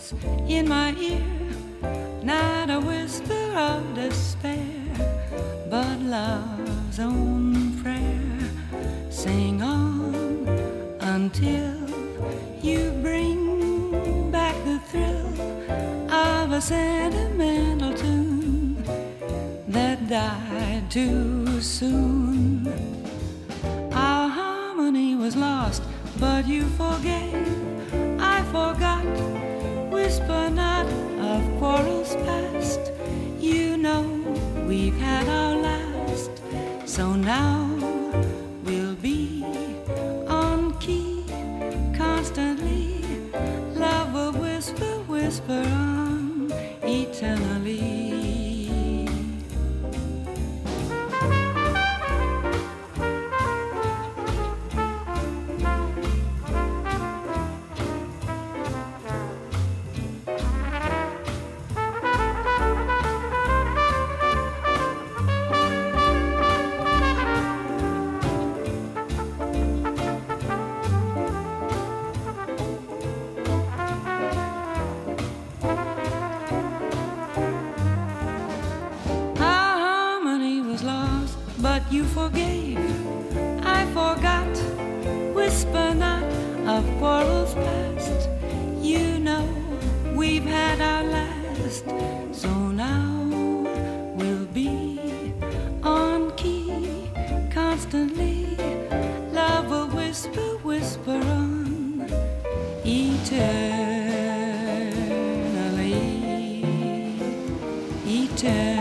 voice in my ear, not a whisper of despair, but love's own prayer. Sing on until you bring back the thrill of a sentimental tune that died too soon. Our harmony was lost, but you forgave. I forgot. Whisper not of quarrels past. You know we've had our last, so now we'll be on key constantly. Love will whisper, whisper on eternally. But you forgave, I forgot. Whisper not of quarrels past. You know we've had our last, so now we'll be on key constantly. Love will whisper, whisper on eternally, eternally.